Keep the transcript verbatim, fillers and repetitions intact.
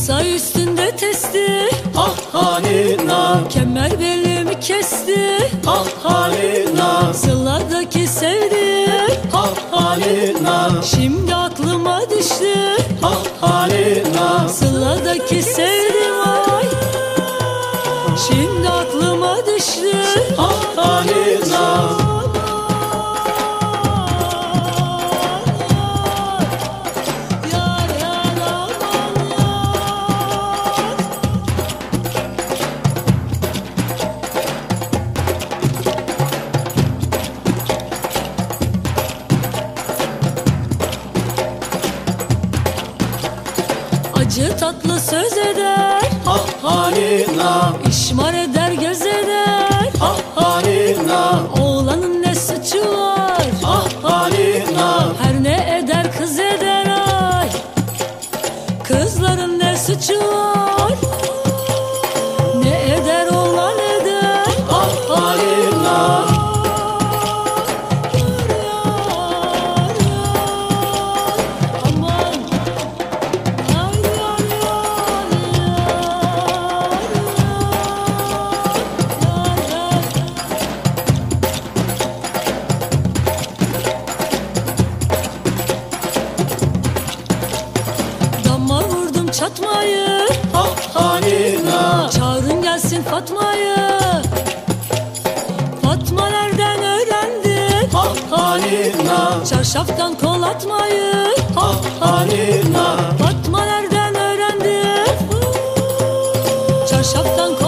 Say üstünde testi, Ah halina, kemer belimi kesti. ah halina, Sıladaki sevdim, ah halina, şimdi aklıma düştü. ah halina, Sıladaki sevdim ay, şimdi aklıma düştü. ah halina. Acı tatlı söz eder, Ah halina, işmar eder göz eder. ah halina, Oğlanın ne suçu var, ah halina, her ne eder kız eder ay. Kızların ne suçu var, ne eder oğlan eder. ah halina. Aman yar yar yar yar yar. Dama vurdum çatmayı, Ah halina, çağırın gelsin Fatma'yı. Fatma nereden öğrendi, ah halina, çarşaftan kol atmayı. ah halina, Fatma nereden öğrendi, çarşaftan kol